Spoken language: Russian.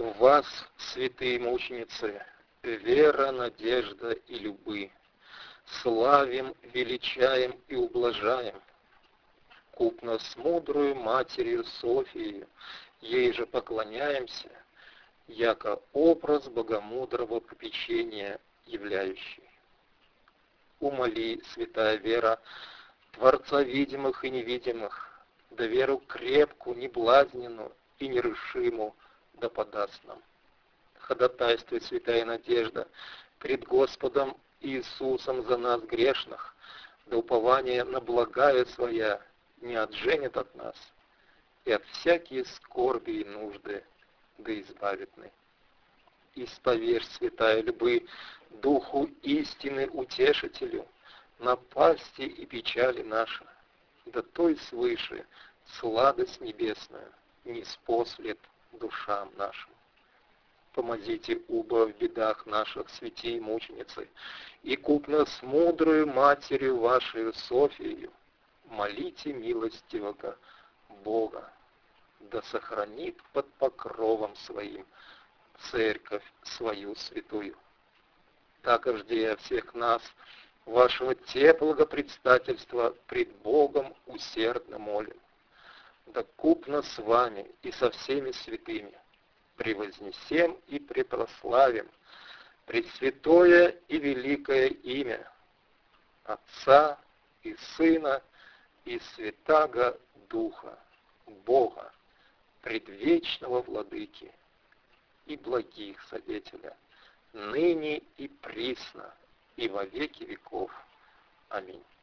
В вас, святые мученицы, вера, надежда и любы, славим, величаем и ублажаем, купно с мудрую Матерью Софией, ей же поклоняемся, яко образ богомудрого попечения являющий. Умоли, святая вера, Творца видимых и невидимых, да веру крепкую, неблазненную и нерушимую да подаст нам. Ходатайствуй, святая надежда, пред Господом Иисусом за нас грешных, да упование на благая своя не отженет от нас, и от всякие скорби и нужды да избавит мы. Исповерь, святая любы, Духу истины утешителю, напасти и печали наши, да той свыше сладость небесную не спослед душам нашим. Помогите убо в бедах наших, святей мученицы, и купно с мудрою Матерью вашей Софией молите милостивого Бога, да сохранит под покровом своим церковь свою святую. Так жди всех нас, вашего теплого предстательства пред Богом усердно молим. Да купно с вами и со всеми святыми превознесем и препрославим пресвятое и великое имя Отца и Сына и Святаго Духа, Бога, предвечного Владыки и благих Содетеля, ныне и присно, и во веки веков. Аминь.